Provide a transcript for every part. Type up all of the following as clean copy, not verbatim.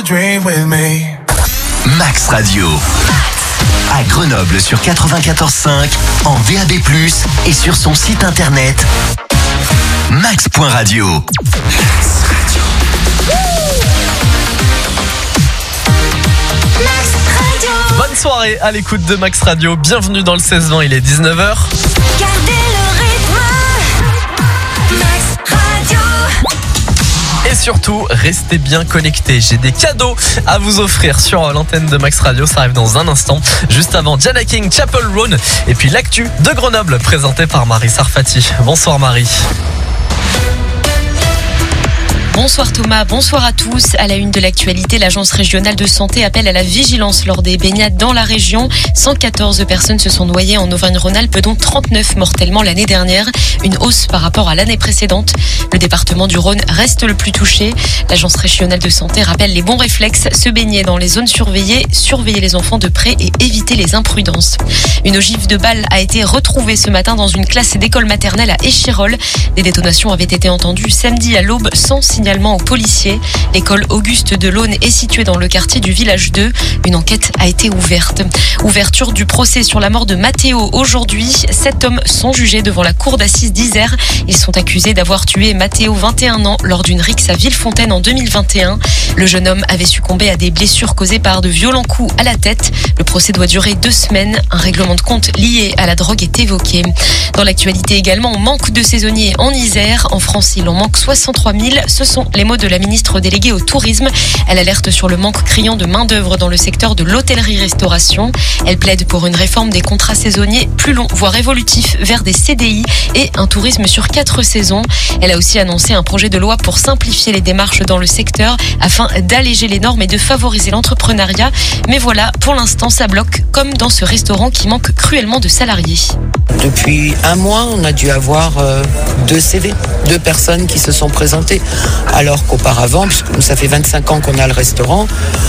dream with me. Max Radio. À Grenoble sur 94.5, en DAB+, et sur son site internet max.radio. Bonne soirée à l'écoute de Max Radio. Bienvenue dans le 16-20, il est 19h. Gardez le rythme. Max Radio. Et surtout, restez bien connectés. J'ai des cadeaux à vous offrir sur l'antenne de Max Radio. Ça arrive dans un instant. Juste avant, Jana King, Chapel Roan. Et puis l'actu de Grenoble, présentée par Marie Sarfati. Bonsoir Marie. Bonsoir Thomas, bonsoir à tous. À la une de l'actualité, l'Agence régionale de santé appelle à la vigilance lors des baignades dans la région. 114 personnes se sont noyées en Auvergne-Rhône-Alpes, dont 39 mortellement l'année dernière. Une hausse par rapport à l'année précédente. Le département du Rhône reste le plus touché. L'Agence régionale de santé rappelle les bons réflexes, se baigner dans les zones surveillées, surveiller les enfants de près et éviter les imprudences. Une ogive de balles a été retrouvée ce matin dans une classe d'école maternelle à Échirolles. Des détonations avaient été entendues samedi à l'aube sans signalement aux policiers. L'école Auguste de l'Aune est située dans le quartier du village 2. Une enquête a été ouverte. Ouverture du procès sur la mort de Mathéo aujourd'hui. 7 hommes sont jugés devant la cour d'assises d'Isère. Ils sont accusés d'avoir tué Mathéo, 21 ans, lors d'une rixe à Villefontaine en 2021. Le jeune homme avait succombé à des blessures causées par de violents coups à la tête. Le procès doit durer 2 semaines. Un règlement de compte lié à la drogue est évoqué. Dans l'actualité également, on manque de saisonniers en Isère. En France, il en manque 63 000. Ce sont les mots de la ministre déléguée au tourisme. Elle alerte sur le manque criant de main-d'œuvre dans le secteur de l'hôtellerie-restauration. Elle plaide pour une réforme des contrats saisonniers plus longs, voire évolutifs, vers des CDI et un tourisme sur 4 saisons. Elle a aussi annoncé un projet de loi pour simplifier les démarches dans le secteur afin d'alléger les normes et de favoriser l'entrepreneuriat. Mais voilà, pour l'instant, ça bloque, comme dans ce restaurant qui manque cruellement de salariés. Depuis un mois, on a dû avoir 2 CV, 2 personnes qui se sont présentées. Alors qu'auparavant, puisque nous, ça fait 25 ans qu'on a le restaurant,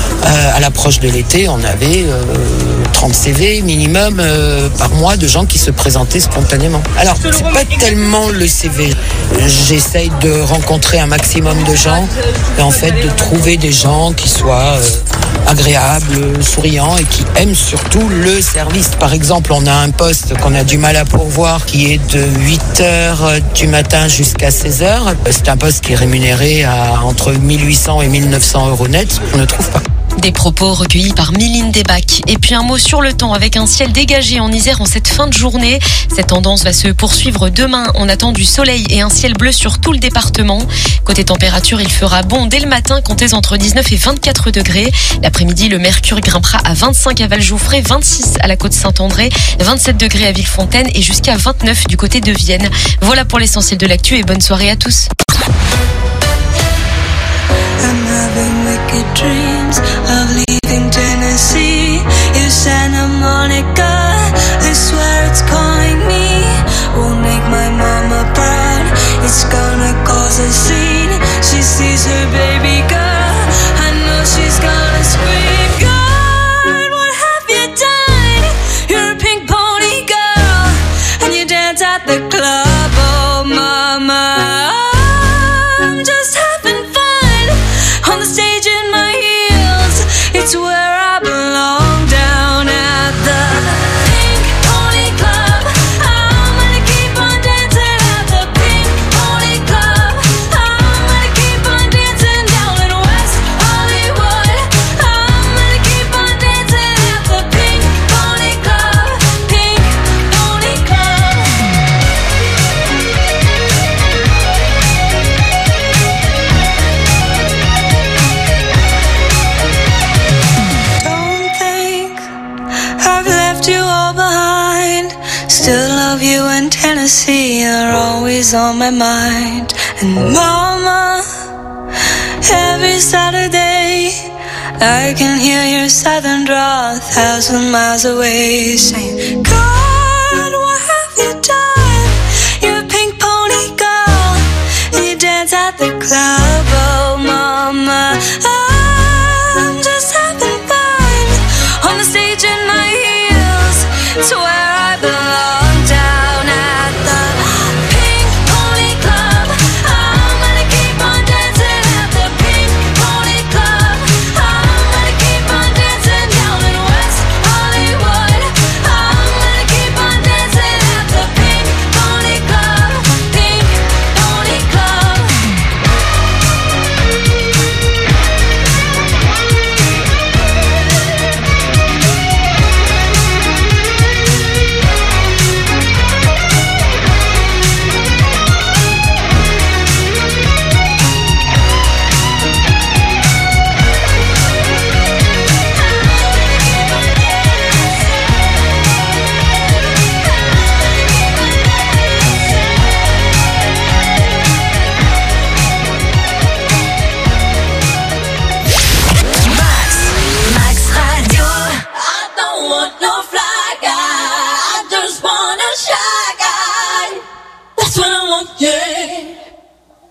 à l'approche de l'été, on avait 30 CV minimum par mois de gens qui se présentaient spontanément. Alors, c'est pas tellement le CV. J'essaye de rencontrer un maximum de gens et en fait de trouver des gens qui soient agréables, souriants et qui aiment surtout le service. Par exemple, on a un poste qu'on a du mal à pourvoir qui est de 8h du matin jusqu'à 16h. C'est un poste qui est rémunéré à entre 1800 et 1900 euros net. On ne trouve pas. Des propos recueillis par Méline Desbacs. Et puis un mot sur le temps avec un ciel dégagé en Isère en cette fin de journée. Cette tendance va se poursuivre demain. On attend du soleil et un ciel bleu sur tout le département. Côté température, il fera bon dès le matin, comptez entre 19 et 24 degrés. L'après-midi, le mercure grimpera à 25 à Vallejouffré, 26 à la côte Saint-André, 27 degrés à Villefontaine et jusqu'à 29 du côté de Vienne. Voilà pour l'essentiel de l'actu et bonne soirée à tous. I'm having wicked dreams of leaving Tennessee. You Santa Monica, I swear it's calling me. Won't make my mama proud, it's gonna cause a scene. She sees her baby girl, I know she's gonna scream. God, what have you done? You're a pink pony girl, and you dance at the club, oh mama. I'm just having fun on the stage in my heels. It's where I belong, down at the Pink Pony Club. I'm gonna keep on dancing at the Pink Pony Club. I'm gonna keep on dancing down in West Hollywood. I'm gonna keep on dancing at the Pink Pony Club. Pink Pony Club. Don't think I've left you all behind. Still love you in Tennessee. You're always on my mind. And mama, every Saturday I can hear your southern drawl 1,000 miles away, saying, God, what have you done? You're a pink pony girl, and you dance at the club, oh mama. I'm just having fun on the stage in my heels. It's where I belong, down at the Pink Pony Club. I'm gonna keep on dancing at the Pink Pony Club. I'm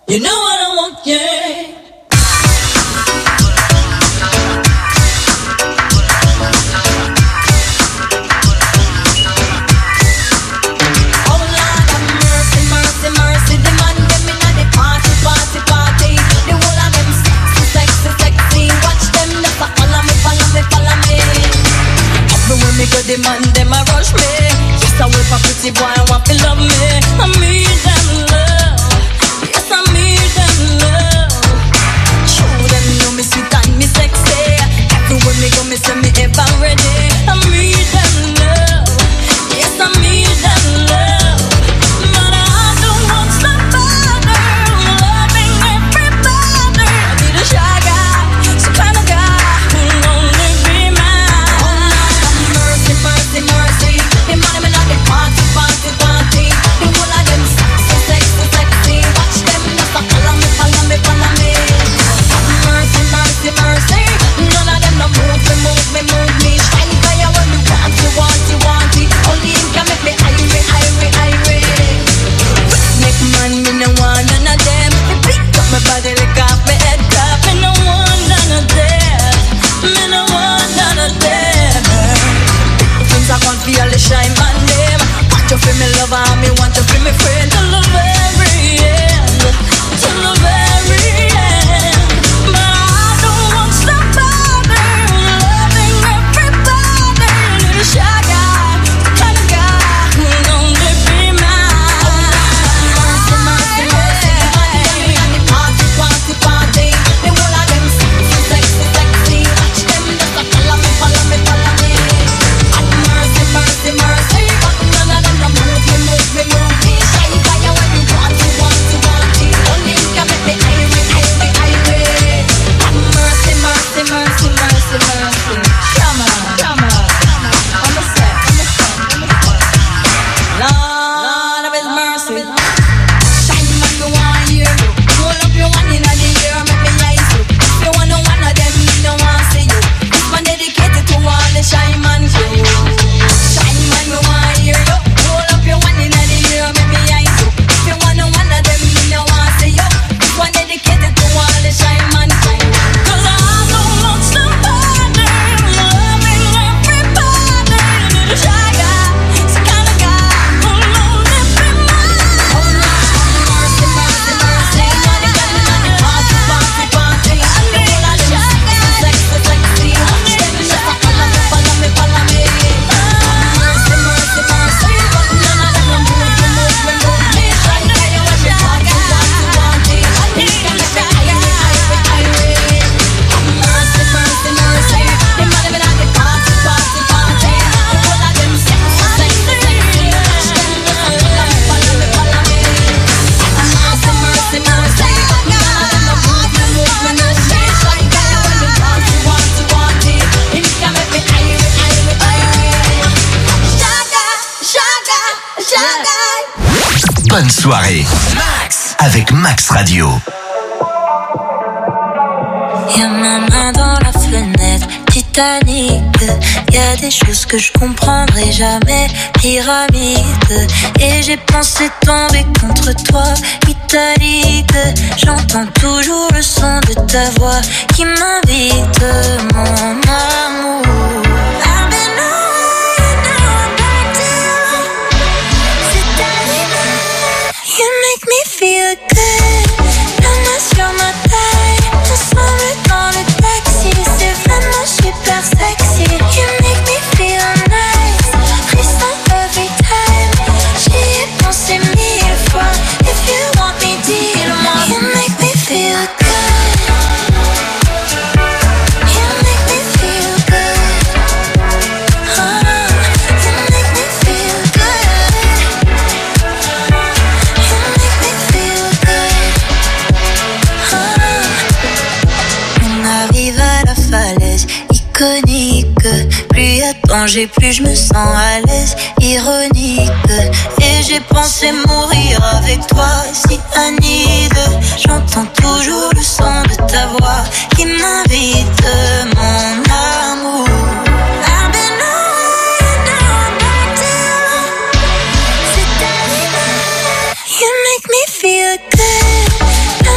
You know what I want, yeah. The man, them a rush me. Yes, I wait for pretty boy, I want to love me. I need them love. Yes, I need them love. Show them know me sweet and me sexy. Everywhere me go, me say me ever ready. I need them love. Yes, I need them love. But I don't want somebody loving everybody. I need a shy guy, some kind of guy who only be mine. Mercy, mercy. The money me not the party, party, party. The whole of them sexy, sexy, sexy. Watch them just a follow me, follow me, follow me. Mercy, mercy, mercy. None of them no move me, move me, move me. Shine fire when you want, you want, you want it. Only him can make me irate, irate, irate. Make man, me no want none of them. Me pick up my body, lick off my head top. Me no want none of them. Me no want none of them. I want to feel the shine man name. Want you feel me lover, me want you feel me friend. Till the very end, till the very end. But I don't want somebody loving everybody. Need a shy guy, the kind of guy who only be mine. Mercy, mercy, mercy. And the party, party, party. The whole of them sexy, sexy, sexy. Watch them just a follow me, follow me, follow me. Mercy, mercy, but none of them no move me, move me, move me. Shine fire when you want, you want, you want it. Only you can make me irate, irate, irate. Mercy, mercy, mercy, mercy, mercy. Come on, come on, come on. I'm a set, I'm a set, I'm a set. Lord of His mercy. Shine man, me want hear you. Roll up your one in the air, make me eyes you. If you want one of them, me no want see you. This one dedicated to all the shy man crew. Shine man, me want hear you. Roll up your one in the air, make me eyes you. If you want one of them, me no want see you. This one dedicated to all the shy man crew. 'Cause I don't want somebody loving everybody. Need a shy guy, some kind of guy who only be mine. Oh Lord, mercy, mercy, mercy. Money, money, money, party, party, party. And the whole of them sexy, sexy, sexy. Watch them just a follow me, follow me, follow me. Mercy, mercy, mercy. But none of them no move me, move me, move me. Shine fire when me want, you want, you want it. Only you can make me irate, irate, irate. Mercy, mercy, mercy. The money me not the party, party, party. The whole of them sexy, sexy, sexy. Watch them just a follow me, follow me, follow me. Mercy, mercy, mercy. But none of them no move me, move me, move me. Shine fire when me want, you want, you want it. Only you can make me irate, irate, irate. Shaga, shaga, shaga. Bonne soirée. Max avec Max Radio. Y'a ma main dans la fenêtre, Titanic. Y'a des choses que je comprendrai jamais, pyramide. Et j'ai pensé tomber contre toi, italique. J'entends toujours le son de ta voix qui m'invite, mon amour. I've been knowing now back down. C'est arrivé. You make me feel good. La main sur ma taille, ensemble dans le taxi. C'est vraiment super sexy. You make me feel nice. Frisson every time. J'y ai pensé 1000 fois. If you want me, dis-le-moi. You make me feel good. You make me feel good. You make me feel good. You make me feel good. On arrive à la falaise iconique. Plus y a danger, plus je me sens à l'aise. Ironique. Et j'ai pensé mourir avec toi, si Anide. J'entends toujours le son de ta voix qui m'invite, mon amour. I've been knowing now back down. C'est arrivé. You make me feel good.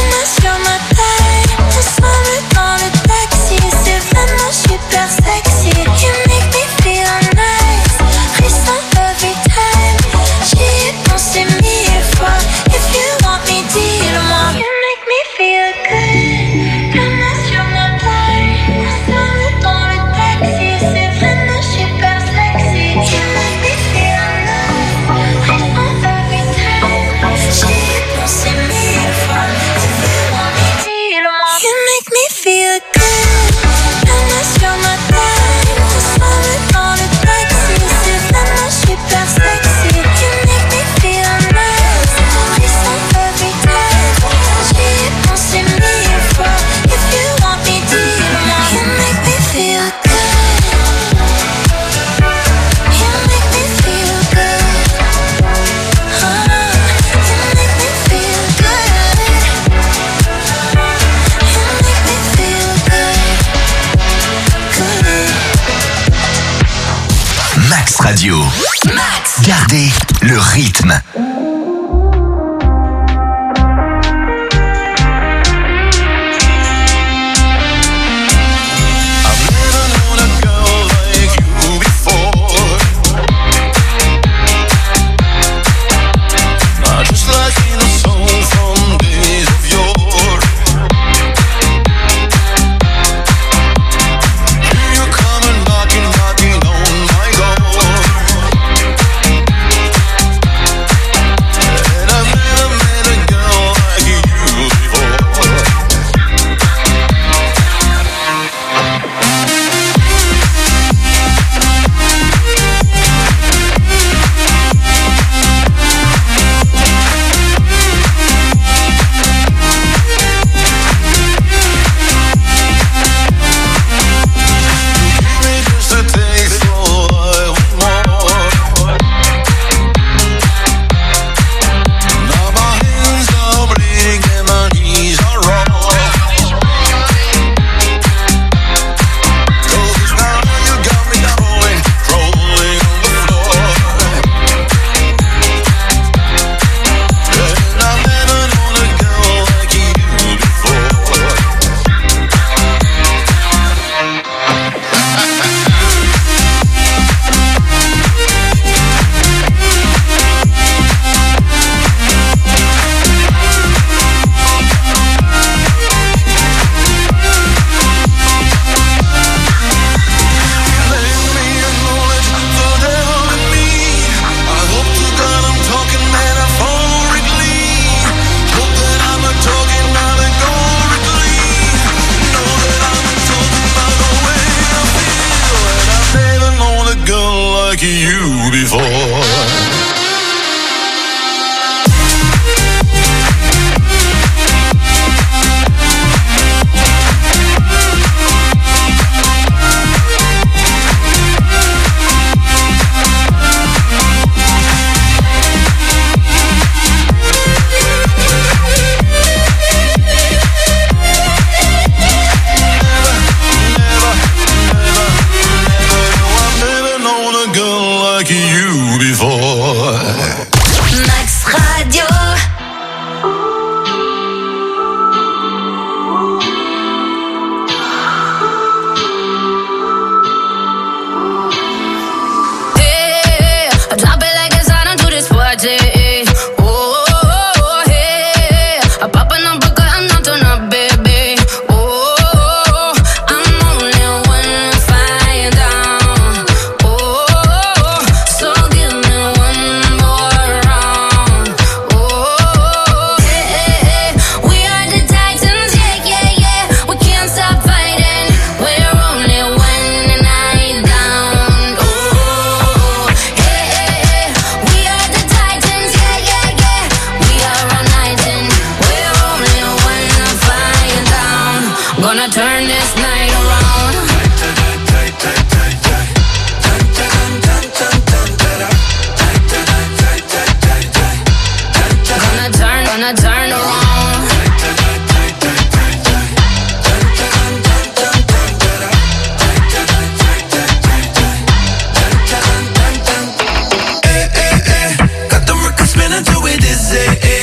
Radio. Max. Gardez le rythme.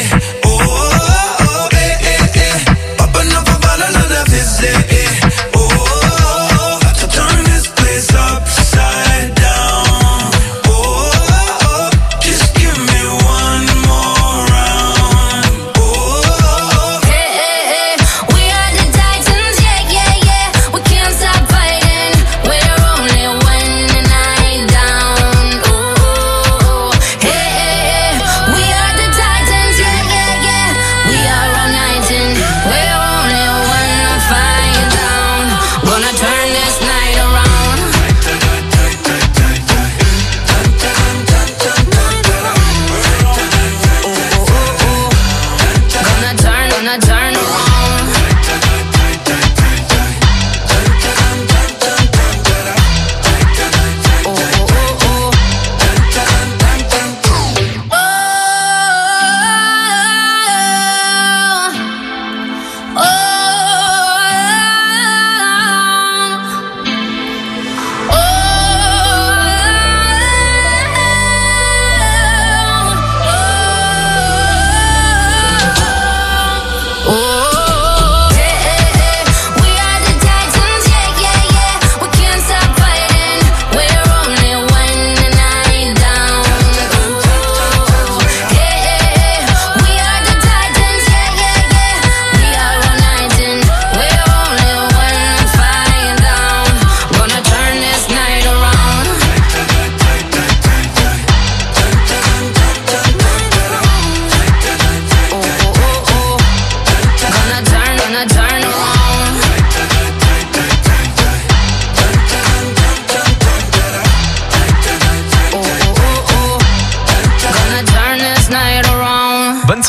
Oh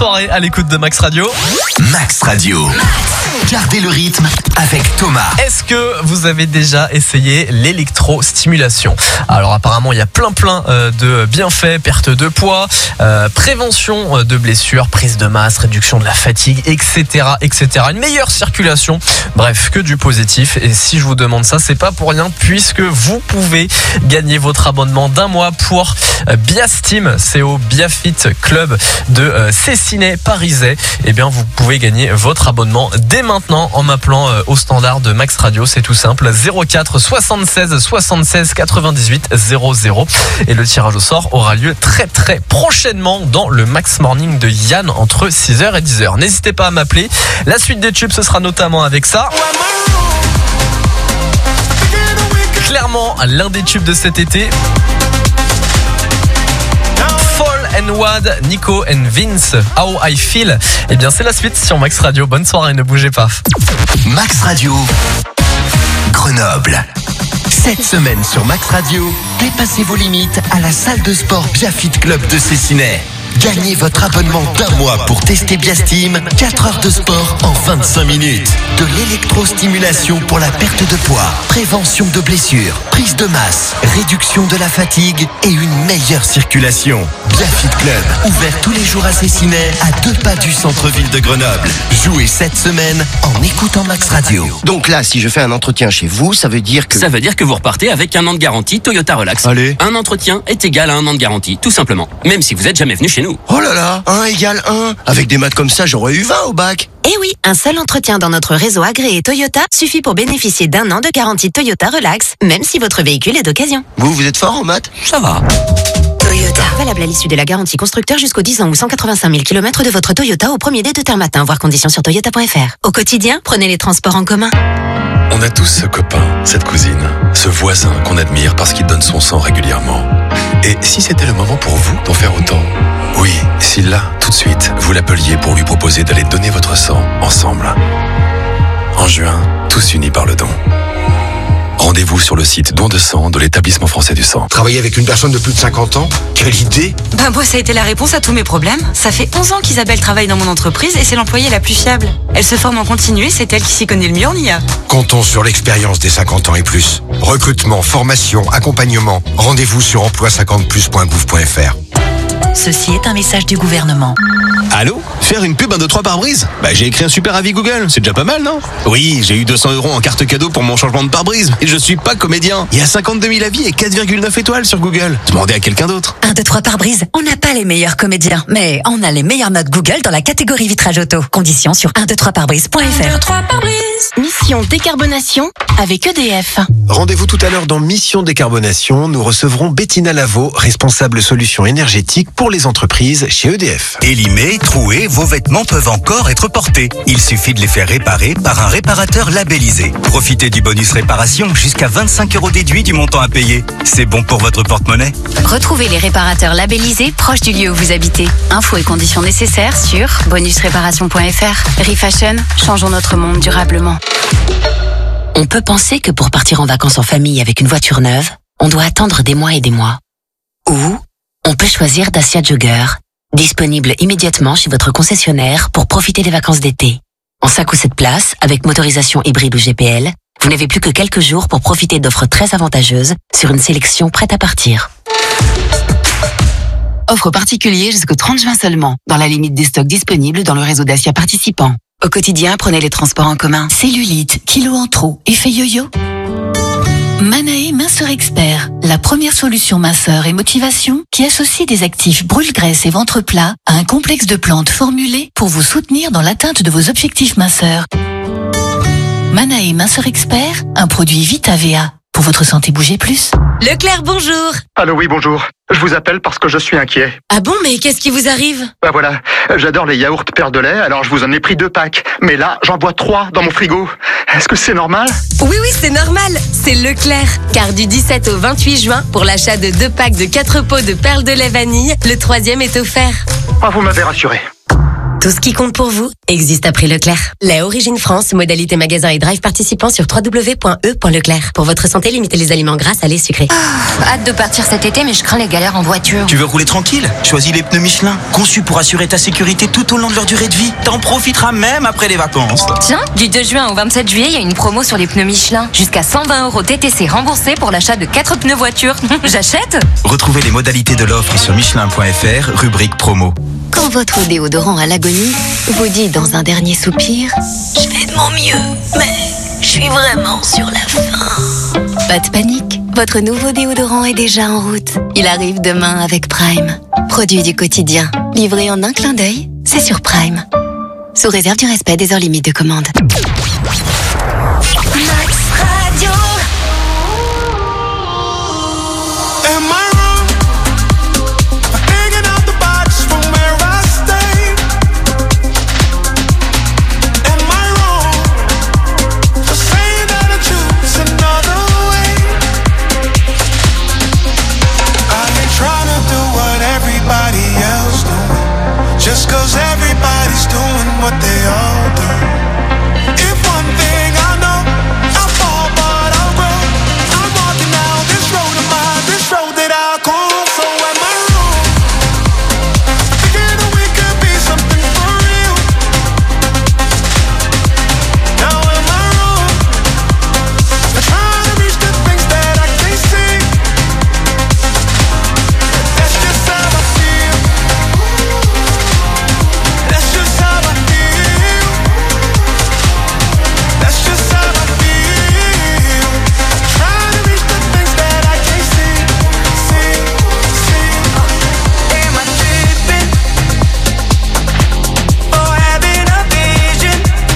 soirée à l'écoute de Max Radio. Max Radio. Gardez le rythme avec Thomas. Est-ce que vous avez déjà essayé l'électrostimulation? Alors apparemment il y a plein de bienfaits, perte de poids, prévention de blessures, prise de masse, réduction de la fatigue, etc. Une meilleure circulation, bref, que du positif. Et si je vous demande ça, c'est pas pour rien, puisque vous pouvez gagner votre abonnement d'un mois pour Biastim. C'est au Biafit Club de Cessiné-Parisais. Eh bien vous pouvez gagner votre abonnement dès maintenant en m'appelant au standard de Max Radio. C'est tout simple, 04 76 76 98 00. Et le tirage au sort aura lieu très prochainement dans le Max Morning de Yann entre 6h et 10h. N'hésitez pas à m'appeler. La suite des tubes, ce sera notamment avec ça. Clairement, l'un des tubes de cet été. Fall and Wad, Nico and Vince, How I Feel. Eh bien, c'est la suite sur Max Radio. Bonne soirée, ne bougez pas. Max Radio, Grenoble. Cette semaine sur Max Radio, dépassez vos limites à la salle de sport Biafit Club de Cessiné. Gagnez votre abonnement d'un mois pour tester Biastim, 4 heures de sport en 25 minutes. De l'électrostimulation pour la perte de poids, prévention de blessures, prise de masse, réduction de la fatigue et une meilleure circulation. Biafit Club, ouvert tous les jours à Cessiné, à 2 pas du centre-ville de Grenoble. Jouez cette semaine en écoutant Max Radio. Donc là, si je fais un entretien chez vous, ça veut dire que vous repartez avec un an de garantie Toyota Relax. Allez. Un entretien est égal à un an de garantie, tout simplement. Même si vous êtes jamais venu chez nous. Oh là là, 1 égale 1. Avec des maths comme ça, j'aurais eu 20 au bac. Eh oui, un seul entretien dans notre réseau agréé Toyota suffit pour bénéficier d'un an de garantie Toyota Relax, même si votre véhicule est d'occasion. Vous êtes fort en maths? Ça va. Toyota. Valable à l'issue de la garantie constructeur jusqu'au 10 ans ou 185 000 km de votre Toyota au premier dé de terme matin. Voir conditions sur toyota.fr. Au quotidien, prenez les transports en commun. On a tous ce copain, cette cousine, ce voisin qu'on admire parce qu'il donne son sang régulièrement. Et si c'était le moment pour vous d'en faire autant? Oui, si là, tout de suite, vous l'appeliez pour lui proposer d'aller donner votre sang ensemble. En juin, tous unis par le don. Rendez-vous sur le site don de sang de l'établissement français du sang. Travailler avec une personne de plus de 50 ans? Quelle idée! Moi, ça a été la réponse à tous mes problèmes. Ça fait 11 ans qu'Isabelle travaille dans mon entreprise et c'est l'employée la plus fiable. Elle se forme en continu et c'est elle qui s'y connaît le mieux en IA. Comptons sur l'expérience des 50 ans et plus. Recrutement, formation, accompagnement. Rendez-vous sur emploi50plus.gouv.fr. Ceci est un message du gouvernement. Allô? Faire une pub 1, 2, 3 pare-brise? J'ai écrit un super avis Google, c'est déjà pas mal, non? Oui, j'ai eu 200 € en carte cadeau pour mon changement de pare-brise. Et je suis pas comédien. Il y a 52 000 avis et 4,9 étoiles sur Google. Demandez à quelqu'un d'autre. 1, 2, 3 pare-brise. On n'a pas les meilleurs comédiens, mais on a les meilleures notes Google dans la catégorie vitrage auto. Conditions sur 123pare-brise.fr. 1, 2, 3 pare-brise. Mission décarbonation avec EDF. Rendez-vous tout à l'heure dans Mission décarbonation. Nous recevrons Bettina Lavaux, responsable solutions énergétiques pour les entreprises chez EDF. Élimés, troués, vos vêtements peuvent encore être portés. Il suffit de les faire réparer par un réparateur labellisé. Profitez du bonus réparation, jusqu'à 25 € déduits du montant à payer. C'est bon pour votre porte-monnaie. Retrouvez les réparateurs labellisés proches du lieu où vous habitez. Infos et conditions nécessaires sur bonusréparation.fr. Refashion, changeons notre monde durablement. On peut penser que pour partir en vacances en famille avec une voiture neuve, on doit attendre des mois et des mois. Ou on peut choisir Dacia Jogger, disponible immédiatement chez votre concessionnaire pour profiter des vacances d'été. En 5 ou 7 places, avec motorisation hybride ou GPL, vous n'avez plus que quelques jours pour profiter d'offres très avantageuses sur une sélection prête à partir. Offre particulière jusqu'au 30 juin seulement, dans la limite des stocks disponibles dans le réseau Dacia participant. Au quotidien, prenez les transports en commun. Cellulite, kilos en trop, effet yo-yo. Manae Minceur Expert, la première solution minceur et motivation qui associe des actifs brûle-graisse et ventre plat à un complexe de plantes formulées pour vous soutenir dans l'atteinte de vos objectifs minceurs. Manae Minceur Expert, un produit VitaVA. Pour votre santé, bougez plus. Leclerc, bonjour. Allô, oui, bonjour. Je vous appelle parce que je suis inquiet. Ah bon, mais qu'est-ce qui vous arrive? Voilà, j'adore les yaourts Père de lait, alors je vous en ai pris 2 packs. Mais là, j'en bois 3 dans mon frigo. Est-ce que c'est normal? Oui, c'est normal. C'est Leclerc. Car du 17 au 28 juin, pour l'achat de 2 packs de 4 pots de perles de lait vanille, le 3e est offert. Ah, vous m'avez rassuré. Tout ce qui compte pour vous existe à prix Leclerc. Lait Origine France, modalité magasin et drive participant sur www.e.leclerc. Pour votre santé, limitez les aliments gras, salés, sucrés. Hâte de partir cet été, mais je crains les galères en voiture. Tu veux rouler tranquille? Choisis les pneus Michelin, conçus pour assurer ta sécurité tout au long de leur durée de vie. T'en profiteras même après les vacances. Tiens, du 2 juin au 27 juillet, il y a une promo sur les pneus Michelin. Jusqu'à 120 € TTC remboursés pour l'achat de 4 pneus voiture. J'achète. Retrouvez les modalités de l'offre sur Michelin.fr, rubrique promo. Quand votre déodorant à l'agonie vous dit dans un dernier soupir « Je fais de mon mieux, mais je suis vraiment sur la fin ». Pas de panique, votre nouveau déodorant est déjà en route. Il arrive demain avec Prime. Produit du quotidien, livré en un clin d'œil, c'est sur Prime. Sous réserve du respect des heures limites de commande. Max Radio. Just cause everybody's doing what they all do. If one thing I know, I'll fall but I'll grow. I'm walking down this road of mine, this road that I call. So am I wrong? Thinking that we could be something for real. Now am I wrong? I'm trying to reach the things that I can't see. That's just how I feel. That's just how I feel. That's just how I feel. Trying to reach the things that I can't see. Am I tripping or having a vision?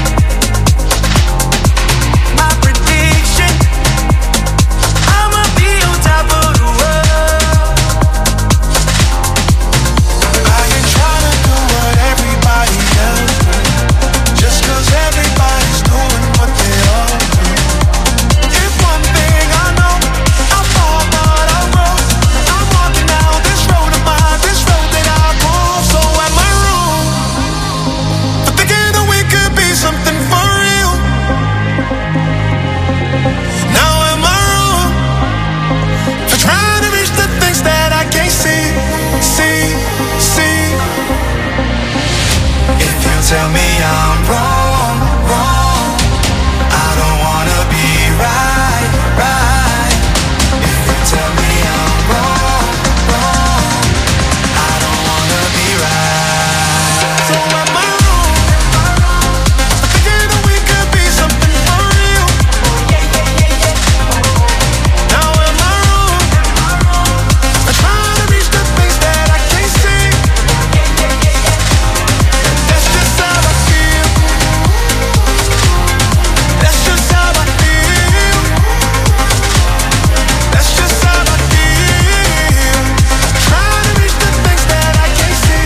My prediction, I'ma be on top of the world. I ain't trying to do what everybody else do, just cause everybody's doing what they all do. If one thing I know, I'll fall but I'll grow. I'm walking down this road of mine, this road that I call. So am I wrong for thinking that we could be something for real? Now am I wrong for trying to reach the things that I can't see? If you tell me I'm wrong, I don't wanna be right. If you tell me I'm wrong, I don't wanna be right. So am I wrong for thinking that we could be something for real? Now am I wrong for trying to reach the things that I can't see? That's just how I feel. That's just how I feel. That's just how I feel. Trying to reach the things that I can't see.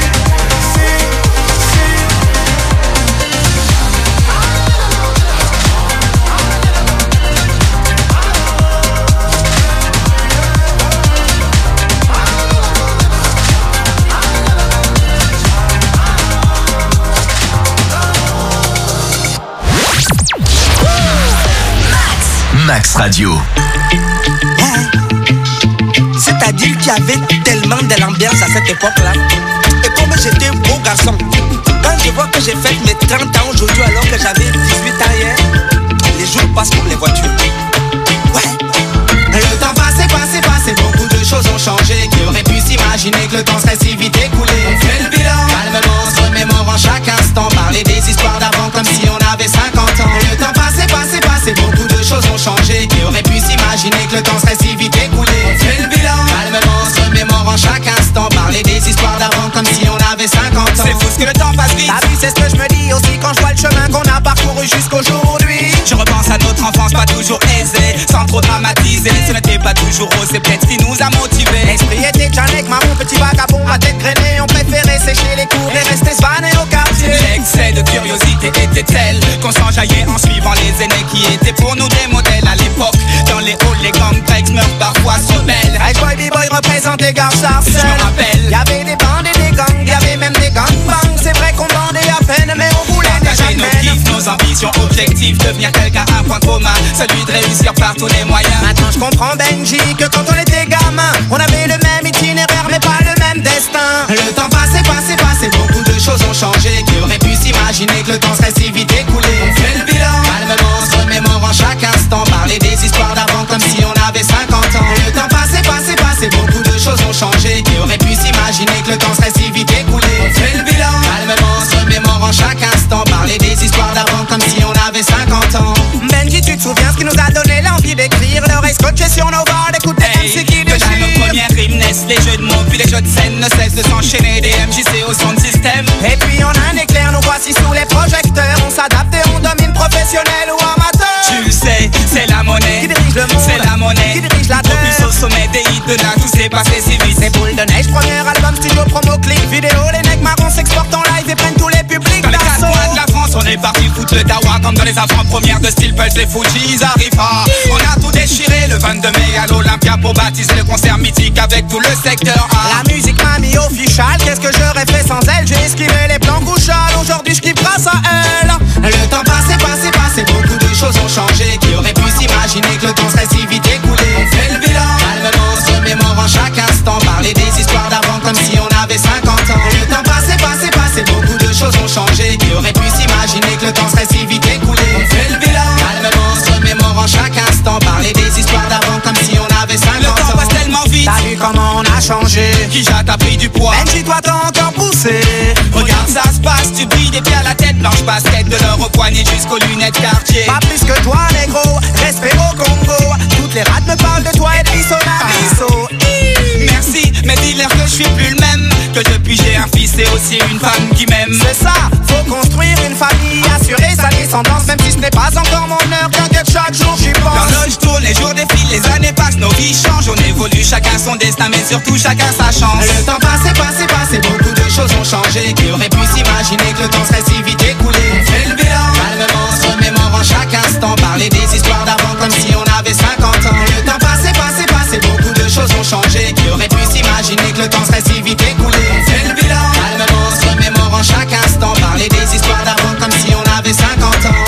Max Radio. C'est-à-dire qu'il y avait tellement de l'ambiance à cette époque-là. Et comme j'étais un beau garçon, quand je vois que j'ai fait mes 30 ans aujourd'hui alors que j'avais 18 ans hier, les jours passent comme les voitures. Le temps passé, beaucoup de choses ont changé. Qui aurait pu s'imaginer que le temps serait si vite écoulé? On fait le bilan, calmement, on se remémore en chaque instant. Parler des histoires d'avant comme si on avait 50 ans. Le temps passé, beaucoup de choses ont changé. Qui aurait pu s'imaginer que le temps serait si vite écoulé? On fait le bilan, calmement, on se remémore en chaque instant. Parler des histoires d'avant comme si on avait 50 ans. C'est fou ce que le temps passe vite. Ah oui, c'est ce que je me dis aussi quand je vois le chemin qu'on a parcouru jusqu'aujourd'hui. Je repense à notre enfance pas toujours aisée, sans trop dramatiser. Ce n'était pas toujours rose, c'est peut-être ce qui nous a motivés. L'esprit était Janek, marron, petit vagabond, à tête grainée. On préférait sécher les cours et rester svané au quartier. L'excès de curiosité était tel qu'on s'enjaillait en suivant les aînés qui étaient pour nous des modèles à l'époque. Dans les halls, les gang breaks meurent parfois se rebellent. Ice Boy, B-Boy représente les gars sarcelles. Je me rappelle, y'avait des bandes et des gangs, y'avait même des gangbangs. C'est vrai qu'on bandait à devenir quelqu'un un point commun, celui de réussir par tous les moyens. Maintenant je comprends Benji que quand on était gamin, on avait le même itinéraire mais pas le même destin. Le temps passé, beaucoup de choses ont changé. Qui aurait pu s'imaginer que le temps serait si vite écoulé? On fait le bilan, calmement, on se remémorant chaque instant. Parler des histoires d'avant comme si on avait 50 ans. Le temps passé, beaucoup de choses ont changé. Qui aurait pu s'imaginer que le temps serait si vite écoulé? On fait le bilan, calmement, on se remémorant chaque instant. Parler des histoires d'avant comme si on avait 50 ans. Benji, tu te souviens ce qui nous a donné l'envie d'écrire? L'oreille scotchée sur nos barres, d'écouter MC qui que dans nos premières rimes naissent les jeux de mots, puis les jeux de scène ne cessent de s'enchaîner. Des MJC au son de système. Et puis on a un éclair, nous voici sous les projecteurs. On s'adapte et on domine, professionnel ou amateur. Tu le sais, c'est la monnaie qui dirige le monde, c'est la monnaie qui dirige la terre. Au plus au sommet des hits de là, tout s'est passé si vite. C'est Boule de Neige, premier album, studio, promo, clip, vidéo. Les mecs marrons s'exportent en live et prennent tous les publics. Dans les 4 coins de la France, on est parti foutre le dawa. Comme dans les avant-premières de Steel Pulse, les Fujis, ils arrivent pas. On a tout déchiré le 22 mai à l'Olympia pour baptiser le concert mythique avec tout le secteur A. La musique m'a mis official, qu'est-ce que j'aurais fait sans elle? J'ai esquivé les plans couchales, aujourd'hui je kiffe grâce à elle. Le temps passé, beaucoup de choses ont changé. Qui aurait pu s'imaginer que le temps serait si vite écoulé? On fait le bilan, calmement, on se remémorant chaque instant. Parler des histoires d'avant comme si on avait 50 ans. Le temps passé, beaucoup de choses ont changé. Qui aurait pu s'imaginer que le temps serait si vite écoulé? On fait le bilan, calmement, on se remémorant chaque instant. Parler des histoires d'avant comme si on avait 50 ans. Le temps passe tellement vite. T'as vu comment on a changé? Kija t'as pris du poids. Benji, toi t'as encore poussé. Regarde ça se passe, tu brilles des pieds à la tête. Blanche basket de l'or au poignet jusqu'aux lunettes quartier. Pas plus que toi négro, respect au Congo. Toutes les rats me parlent de toi et de Bisso. Merci, mais dis-leur que je suis plus le même. Que depuis j'ai un fils et aussi une femme qui m'aime. C'est ça, faut construire une famille, assurer sa descendance. Même si ce n'est pas encore mon heure, t'inquiète, chaque jour j'y pense. L'horloge tourne, les jours défilent, les années passent, nos vies changent. On évolue, chacun son destin, mais surtout chacun sa chance. Le temps passé, beaucoup de choses ont changé. Qui aurait pu s'imaginer que le temps serait si vite écoulé? On fait le bilan, calmement, on se remémorant chaque instant. Parler des histoires d'avant comme si on avait 50 ans. Le temps passé, beaucoup de choses ont changé. Qui aurait pu s'imaginer que le temps serait si vite écoulé? On fait le bilan, calmement, on se remémorant chaque instant. Parler des histoires d'avant comme si on avait 50 ans.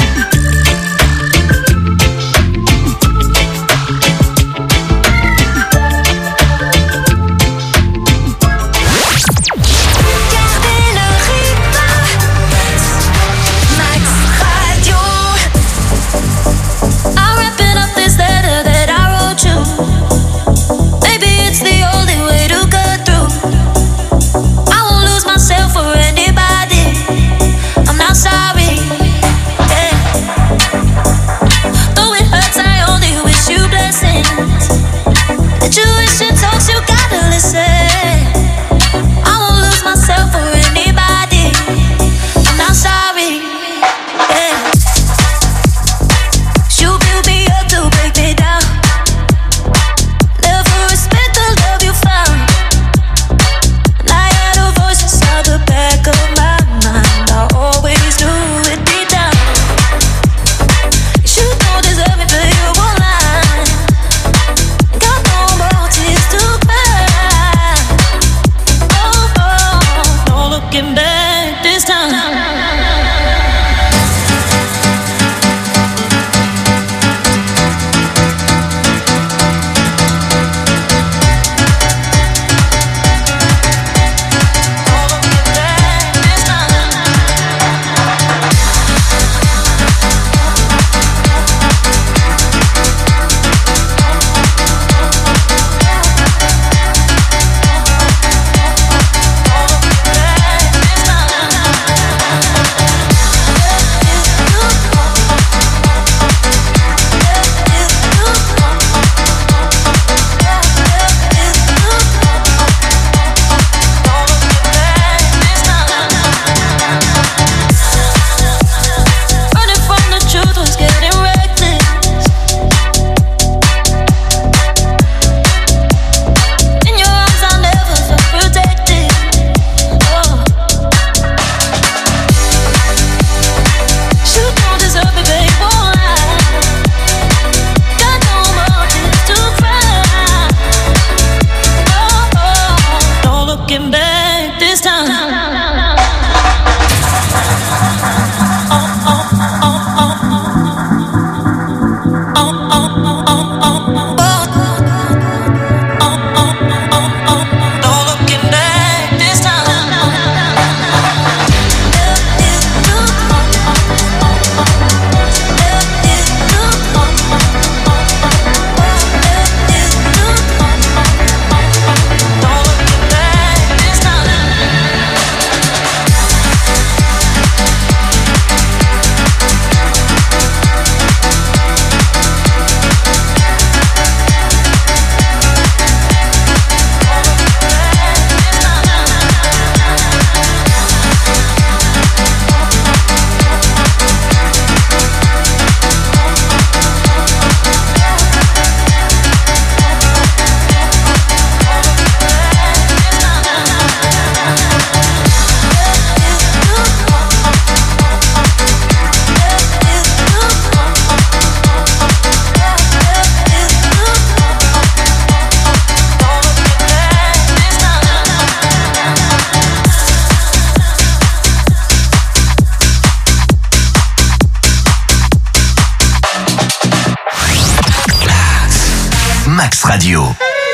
Max Radio.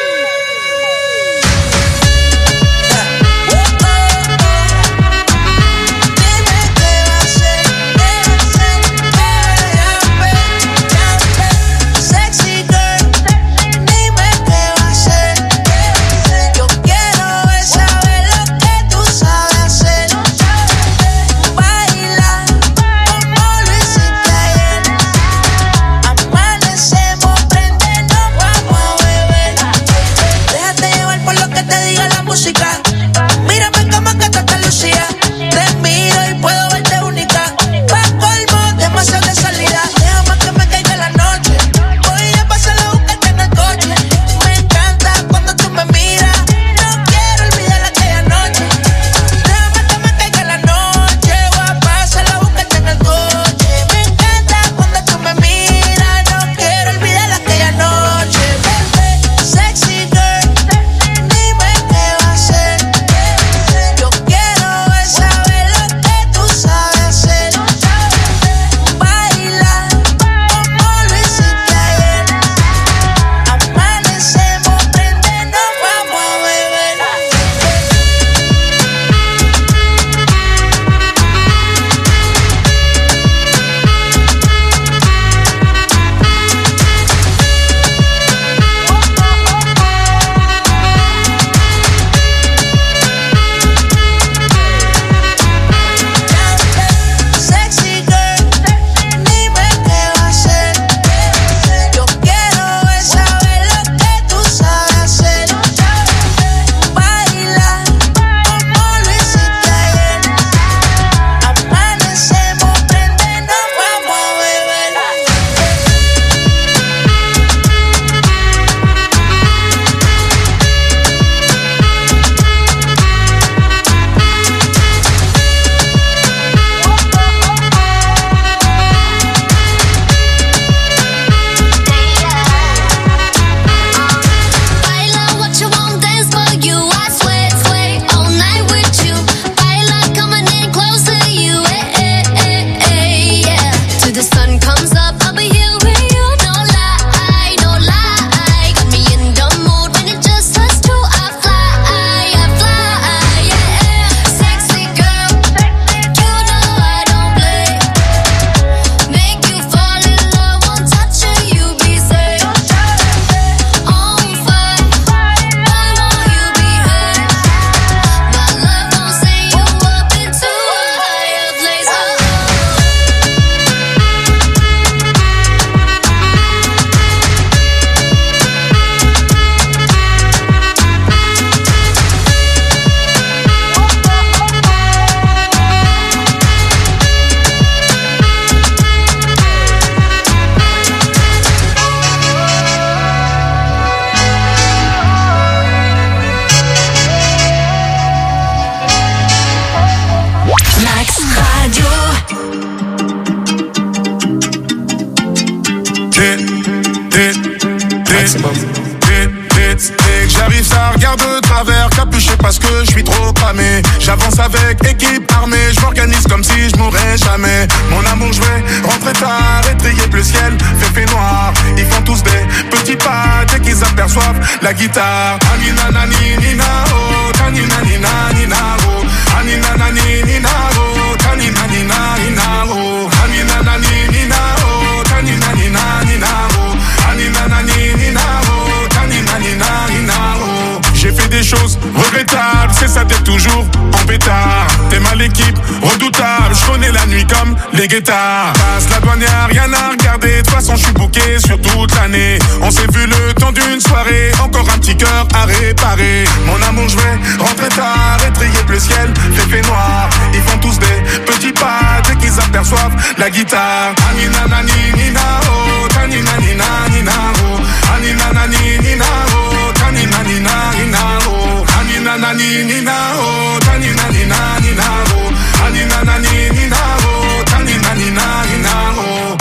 J'arrive, ça regarde de travers, capuché parce que je suis trop cramé. J'avance avec équipe armée, je m'organise comme si je mourrais jamais. Mon amour, je vais rentrer tard, étrier plus ciel, fait noir. Ils font tous des petits pas dès qu'ils aperçoivent la guitare. Anina nani nina oh, tanina nina nina oh, anina nani nina oh, tanina nina nina oh, anina nani nina oh, tanina nina nina oh, anina nani nina oh, tanina nina nina oh. J'ai fait des choses regrettables, c'est ça t'es toujours en pétard. T'es mal équipe, redoutable, je connais la nuit comme les guettards. Passe la douane, y'a rien à regarder, de toute façon je suis booké sur toute l'année. On s'est vu le temps d'une soirée, encore un petit cœur à réparer. Mon amour, je vais rentrer tard, étrier bleu ciel, fait noir. Ils font tous des petits pas dès qu'ils aperçoivent la guitare. Anina nani nina oh, tanina nina nina oh, anina nani nina oh, tanina nina nina oh, anina nani nina oh, tanina nina nina oh, anina nani nina oh, tanina nina nina oh.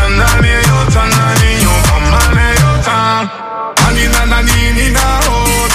Anina nani nina oh,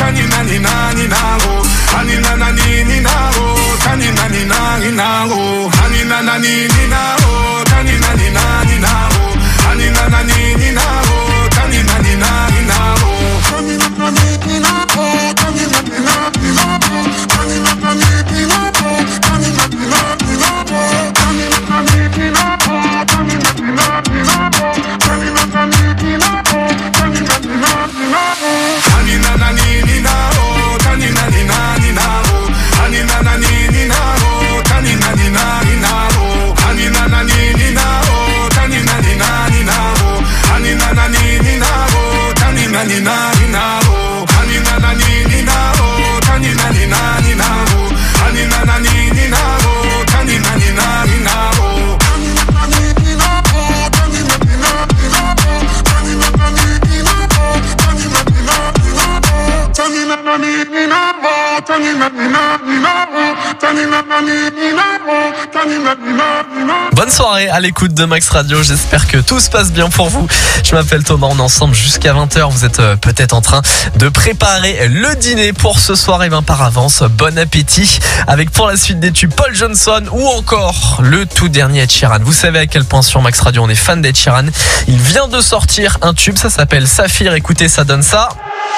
Bonne soirée à l'écoute de Max Radio, j'espère que tout se passe bien pour vous. Je m'appelle Thomas, on est ensemble jusqu'à 20h. Vous êtes peut-être en train de préparer le dîner pour ce soir. Et bien par avance, bon appétit. Avec pour la suite des tubes Paul Johnson ou encore le tout dernier Ed Sheeran. Vous savez à quel point sur Max Radio on est fan d'Ed Sheeran. Il vient de sortir un tube, ça s'appelle Saphir. Écoutez, ça donne ça.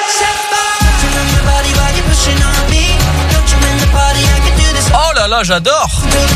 Oh là là, j'adore.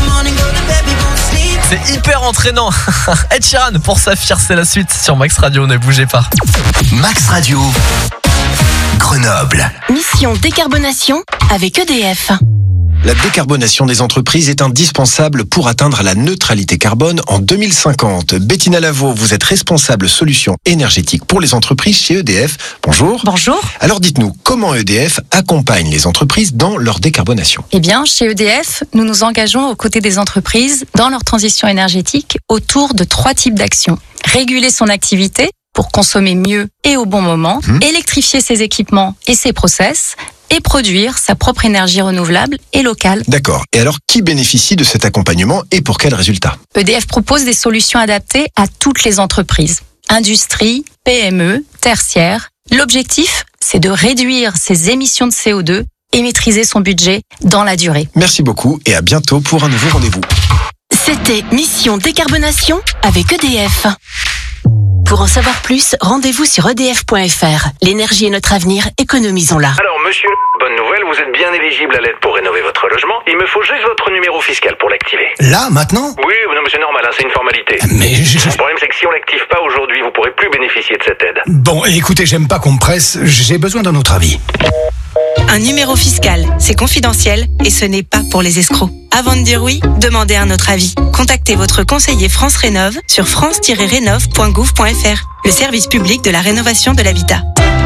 C'est hyper entraînant. Ed Sheeran pour Saphir, c'est la suite sur Max Radio, ne bougez pas. Max Radio, Grenoble. Mission décarbonation avec EDF. La décarbonation des entreprises est indispensable pour atteindre la neutralité carbone en 2050. Bettina Lavaux, vous êtes responsable solutions énergétiques pour les entreprises chez EDF. Bonjour. Bonjour. Alors dites-nous, comment EDF accompagne les entreprises dans leur décarbonation ? Eh bien, chez EDF, nous nous engageons aux côtés des entreprises dans leur transition énergétique autour de 3 types d'actions. Réguler son activité pour consommer mieux et au bon moment, électrifier ses équipements et ses process, et produire sa propre énergie renouvelable et locale. D'accord. Et alors, qui bénéficie de cet accompagnement et pour quels résultats ? EDF propose des solutions adaptées à toutes les entreprises. Industrie, PME, tertiaire. L'objectif, c'est de réduire ses émissions de CO2 et maîtriser son budget dans la durée. Merci beaucoup et à bientôt pour un nouveau rendez-vous. C'était Mission décarbonation avec EDF. Pour en savoir plus, rendez-vous sur edf.fr. L'énergie est notre avenir, économisons-la. Alors monsieur, bonne nouvelle, vous êtes bien éligible à l'aide pour rénover votre logement. Il me faut juste votre numéro fiscal pour l'activer. Là, maintenant ? Oui, non mais c'est normal, hein, c'est une formalité. Mais Le problème c'est que si on l'active pas aujourd'hui, vous pourrez plus bénéficier de cette aide. Bon, écoutez, j'aime pas qu'on me presse, j'ai besoin d'un autre avis. Un numéro fiscal, c'est confidentiel et ce n'est pas pour les escrocs. Avant de dire oui, demandez un autre avis. Contactez votre conseiller France Rénov sur france-rénov.gouv.fr, le service public de la rénovation de l'habitat.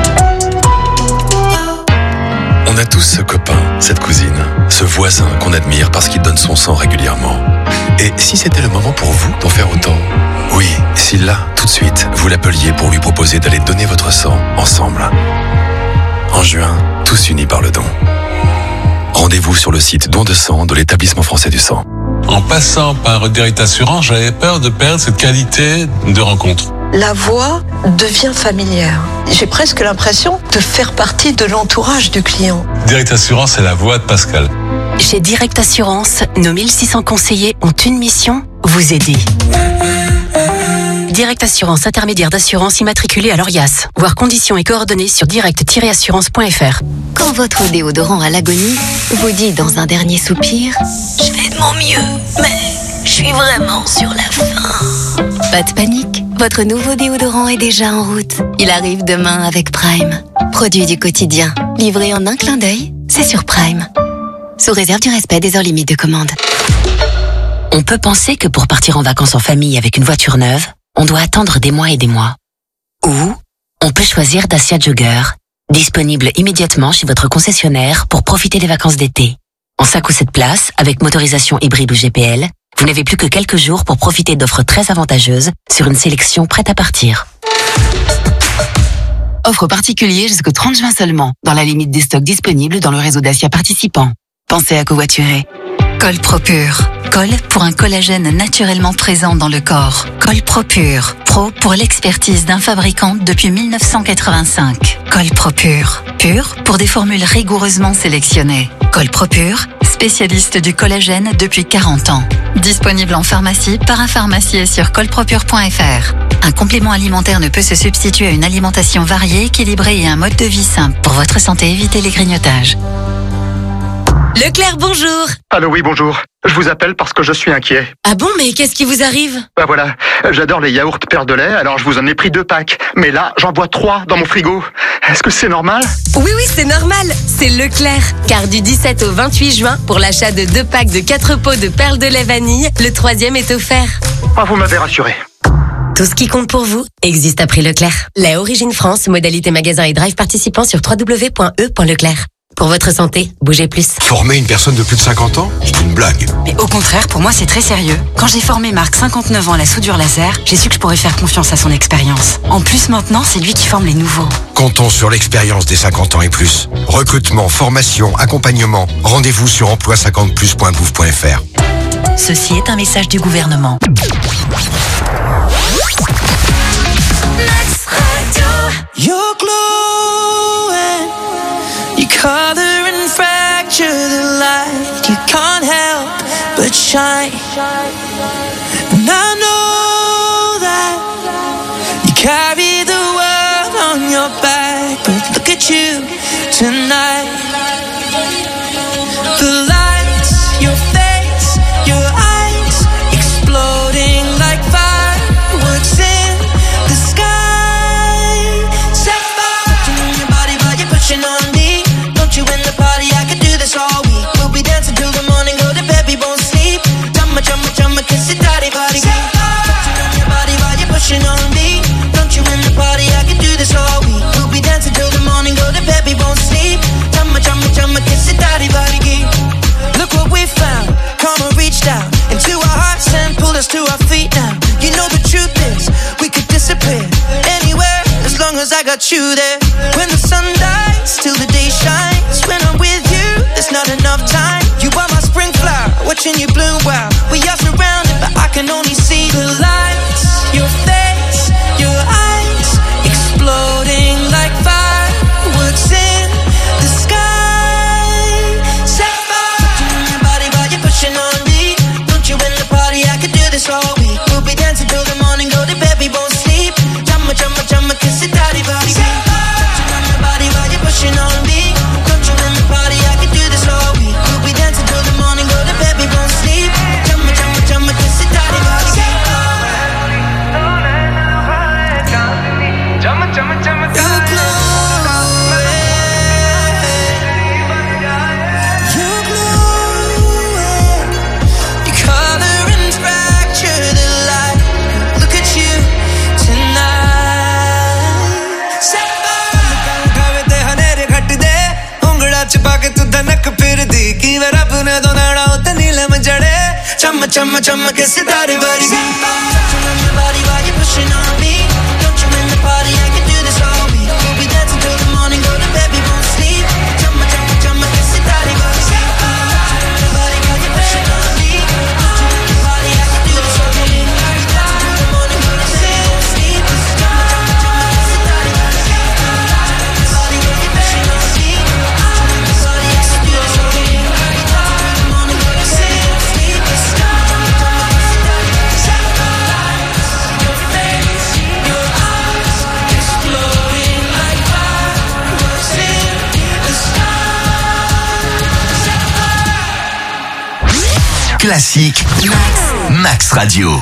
On a tous ce copain, cette cousine, ce voisin qu'on admire parce qu'il donne son sang régulièrement. Et si c'était le moment pour vous d'en faire autant ? Oui, si là, tout de suite, vous l'appeliez pour lui proposer d'aller donner votre sang ensemble. En juin, tous unis par le don. Rendez-vous sur le site Don de sang de l'Établissement français du sang. En passant par Direct Assurance, j'avais peur de perdre cette qualité de rencontre. La voix devient familière. J'ai presque l'impression de faire partie de l'entourage du client. Direct Assurance, c'est la voix de Pascal. Chez Direct Assurance, nos 1600 conseillers ont une mission, vous aider. Direct Assurance, intermédiaire d'assurance immatriculée à l'ORIAS. Voir conditions et coordonnées sur direct-assurance.fr. Quand votre déodorant à l'agonie vous dit dans un dernier soupir « Je fais de mon mieux, mais je suis vraiment sur la fin ». Pas de panique, votre nouveau déodorant est déjà en route. Il arrive demain avec Prime. Produit du quotidien, livré en un clin d'œil, c'est sur Prime. Sous réserve du respect des heures limites de commande. On peut penser que pour partir en vacances en famille avec une voiture neuve, on doit attendre des mois et des mois. Ou on peut choisir Dacia Jogger, disponible immédiatement chez votre concessionnaire pour profiter des vacances d'été. En 5 ou 7 places, avec motorisation hybride ou GPL, vous n'avez plus que quelques jours pour profiter d'offres très avantageuses sur une sélection prête à partir. Offre particulière jusqu'au 30 juin seulement, dans la limite des stocks disponibles dans le réseau Dacia participant. Pensez à covoiturer. Col Propure. Col pour un collagène naturellement présent dans le corps. Col Propure. Pro pour l'expertise d'un fabricant depuis 1985. Col Propure. Pur pour des formules rigoureusement sélectionnées. Col Propure, spécialiste du collagène depuis 40 ans. Disponible en pharmacie, parapharmacie et sur colpropure.fr. Un complément alimentaire ne peut se substituer à une alimentation variée, équilibrée et un mode de vie simple. Pour votre santé, évitez les grignotages. Leclerc, bonjour. Allô, oui, bonjour. Je vous appelle parce que je suis inquiet. Ah bon, mais qu'est-ce qui vous arrive? Bah voilà, j'adore les yaourts Père de lait, alors je vous en ai pris 2 packs. Mais là, j'en bois 3 dans mon frigo. Est-ce que c'est normal? Oui, c'est normal. C'est Leclerc. Car du 17 au 28 juin, pour l'achat de 2 packs de 4 pots de perles de lait vanille, le 3e est offert. Ah, vous m'avez rassuré. Tout ce qui compte pour vous existe à prix Leclerc. Lait Origine France, modalité magasin et drive participant sur www.e.leclerc. Pour votre santé, bougez plus. Former une personne de plus de 50 ans, c'est une blague. Mais au contraire, pour moi, c'est très sérieux. Quand j'ai formé Marc, 59 ans, à la soudure laser, j'ai su que je pourrais faire confiance à son expérience. En plus, maintenant, c'est lui qui forme les nouveaux. Comptons sur l'expérience des 50 ans et plus. Recrutement, formation, accompagnement. Rendez-vous sur emploi50plus.gouv.fr. Ceci est un message du gouvernement. You're glowing, you color and fracture the light. You can't help but shine. And I know that you carry the world on your back, but look at you tonight. The lights, your face, your eyes, exploding like fireworks in the sky. Set fire to your body while you're pushing on me. Don't you in the party? I could do this all week. We'll be dancing till the morning, go to bed, we won't sleep. Chumma, chumma, chumma, kiss it, daddy, body. Set fire to your body while you're pushing on me. Don't you in the party? I could do this all week. We'll be dancing till the morning, go to bed, we won't sleep. Chumma, chumma, chumma, kiss it, daddy, body. Look what we found. Karma reached out into our hearts and pulled us to our feet now. You know the truth is, we could disappear anywhere as long as I got you there. When the sun dies, till the day shines. When I'm with you, there's not enough time. You are my spring flower, watching you bloom wild. We are surrounded, but I can only see the lights. Your face, your eyes, exploding like fireworks in the sky. On me, don't you in the party? I could do this all week. We'll be dancing till the morning, go to bed, we won't sleep. Chumma, chumma, chumma, kiss it, daddy, body. Touching on your body while you're pushing on me. Don't you in the party? I could do this all week. We'll be dancing till the morning, go to bed, we won't sleep. Chumma, chumma, chumma, kiss it, daddy, body. Chumma, chumma, chumma, you're glowing. छुपा के तू धनक फिर दी की वे रब ने तो नड़ा उते नीलम जड़े चम चम चम के सितारे बारी body while you're pushing on me. Don't you in the party? I can do this all week. We'll be dancing till the morning, go to bed, we won't sleep. Chum chum के सितारे बारी body while you're pushing on me. Don't you in the party? I can do this all week. We'll be dancing till the morning, go to bed, we won't sleep. Chum के सितारे बारी body while you're pushing on me. Classique Max Radio.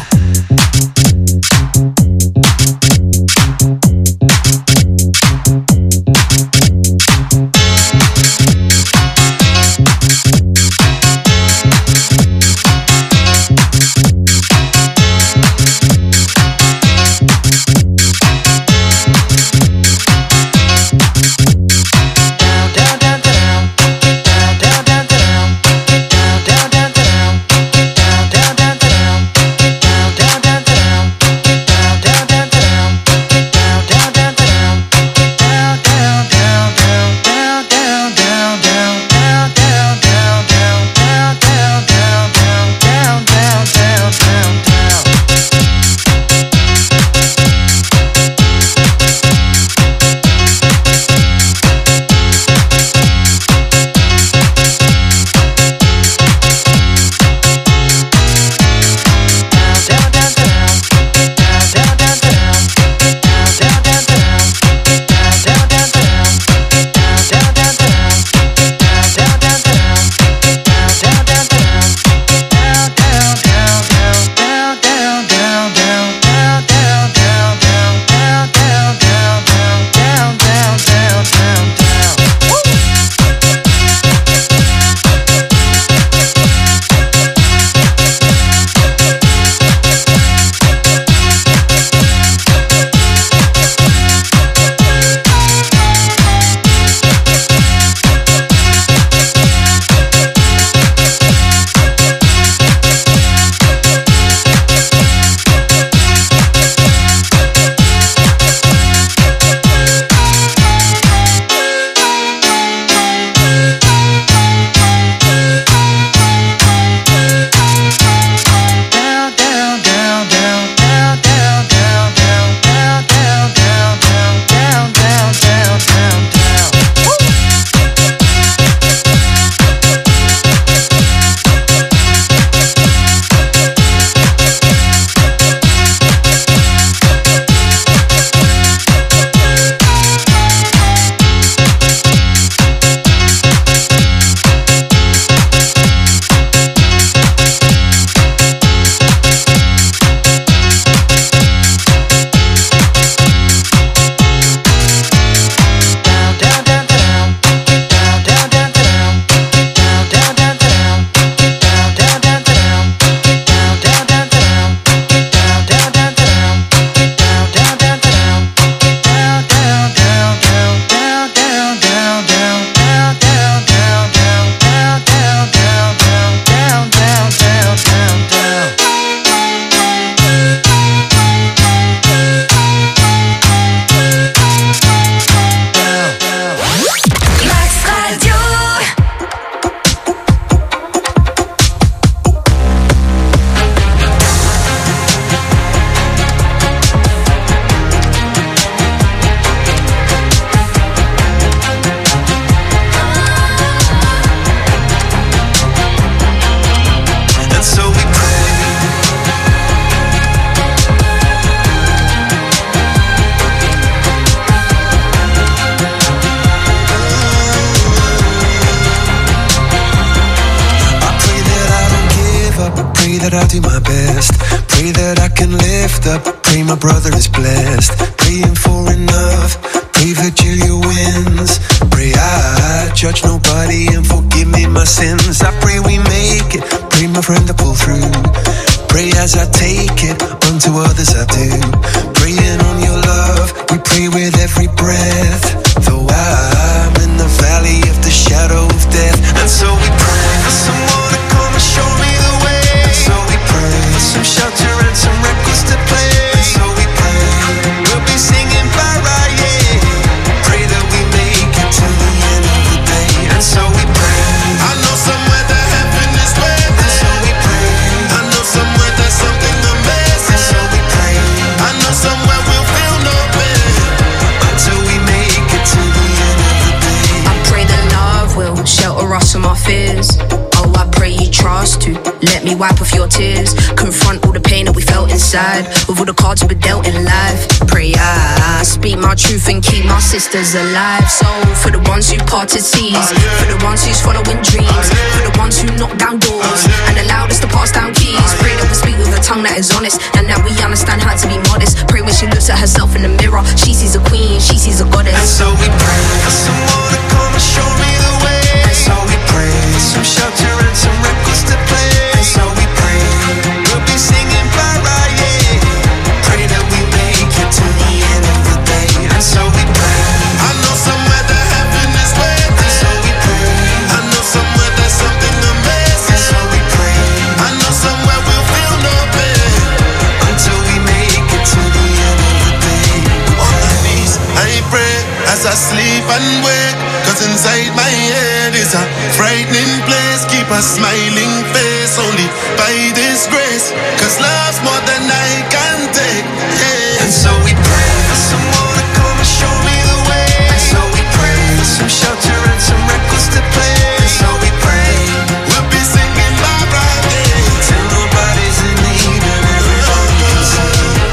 pray that I'll do my best. Pray that I can lift up. Pray my brother is blessed. Praying for enough. Pray Virgilia wins. Pray I judge nobody and forgive me my sins. I pray we make it. Pray my friend to pull through. Pray as I take it, unto others I do. Praying on your love, we pray with every breath. Though I'm in the valley of the shadow of death. And so we pray for someone to come and show me the way. And so we pray for some shelter and some records to play. And so we pray, we'll be singing para, yeah. Pray that we make it to the end of the day. And so we pray, I know somewhere that heaven is waiting. And so we pray, I know somewhere there's something amazing. And so we pray, I know somewhere we'll feel no pain until we make it to the end of the day. I pray that love will shelter us from our fears. Oh, I pray you trust to let me wipe off your tears. Confront all the pain that we felt inside with all the cards we were dealt in life. Pray I speak my truth and keep my sisters alive. So for the ones who parted seas, for the ones who's following dreams, for the ones who knock down doors and allowed us to pass down keys. Pray that we speak with a tongue that is honest and that we understand how to be modest. Pray when she looks at herself in the mirror, she sees a queen, she sees a goddess. And so we pray for someone to come and show me the way. And so we pray for some shelter and some records to play. And so we pray, we'll be singing para, yeah. Pray that we make it to the end of the day. And so we pray, I know somewhere that heaven is waiting. And so we pray, I know somewhere there's something amazing. And so we pray, I know somewhere we'll feel no pain until we make it to the end of the day. On my knees, I pray as I sleep and wake. Cause inside my head is a frightening place. Keep a smiling face only by this grace. Cause love's more than I can take, yeah. And so we pray for someone to come and show me the way. And so we pray for some shelter and some records to play. And so we pray, we'll be singing bye bye, yeah, till nobody's in need and everybody's in.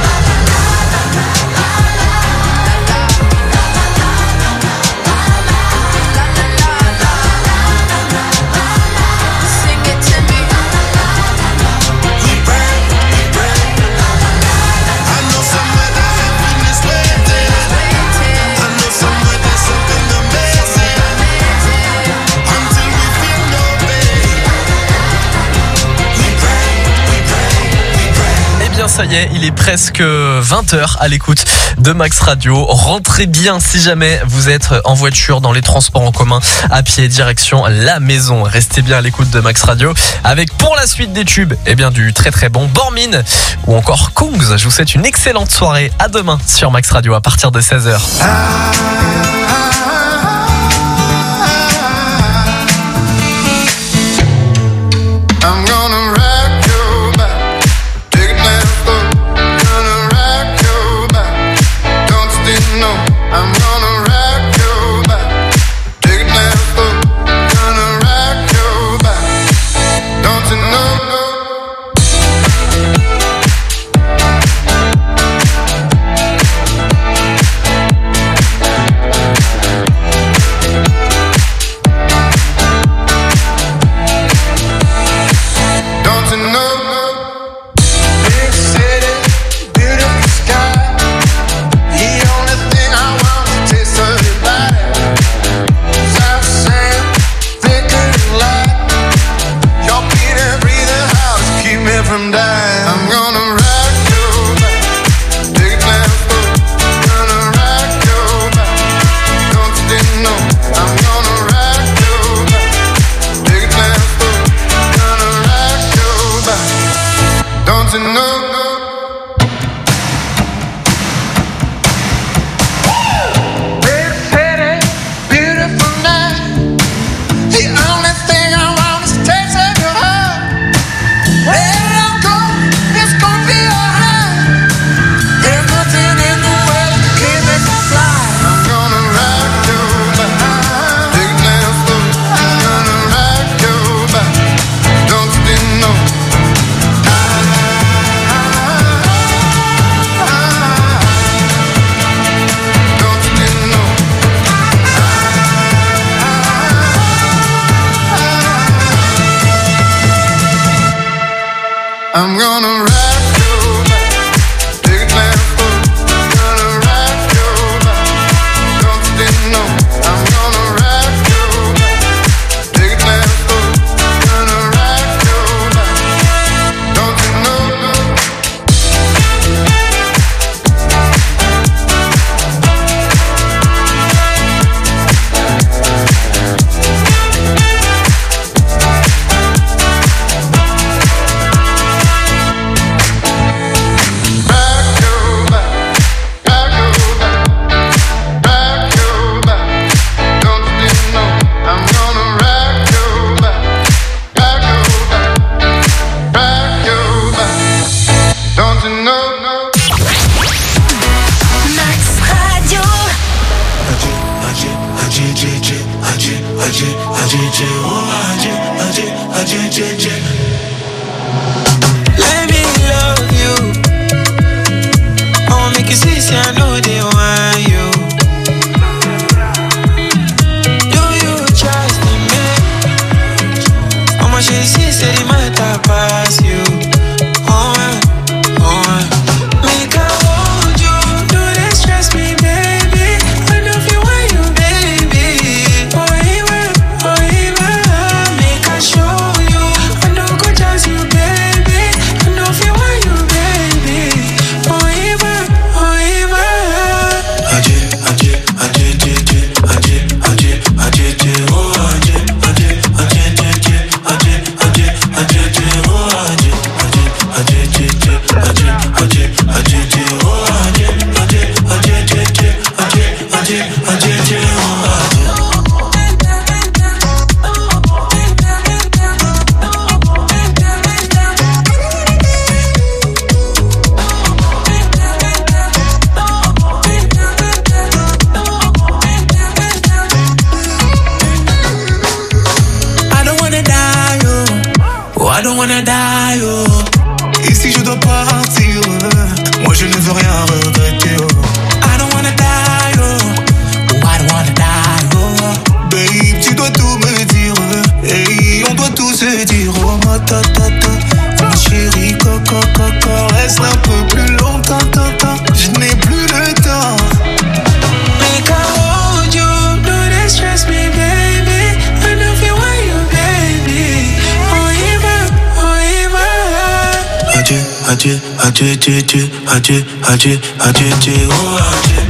Ça y est, il est presque 20h à l'écoute de Max Radio. Rentrez bien si jamais vous êtes en voiture, dans les transports en commun, à pied, direction la maison. Restez bien à l'écoute de Max Radio avec pour la suite des tubes, eh bien du très très bon Bormin ou encore Kungs. Je vous souhaite une excellente soirée. À demain sur Max Radio à partir de 16h. I'm gonna rock your back, take it left foot. Gonna rock your back, don't you know? I'm gonna rock your back, take it left foot. Gonna rock your back, don't you know? Let me love you. I'ma make you see, say I know they want you. Do you trust in me? I'ma show you, see, say the matter pass you. Make I hold you, do they stress me, baby? I know if you want you, baby. Make I show you, I know go chance you, baby. I know if you want you, baby. I don't wanna die, oh. I don't wanna die, oh. Et si je dois partir, moi je ne veux rien regretter, oh. I don't wanna die, oh. I don't wanna die, oh. Babe, tu dois tout me dire, hey, on doit tout se dire, oh. Ma chérie, coco, reste un peu plus longtemps, je n'ai plus le temps. Make I hold you, do they stress me, baby? I know if you want you, baby. Adieu, adieu, adieu, adieu, adieu, adieu, adieu, adieu, oh adieu.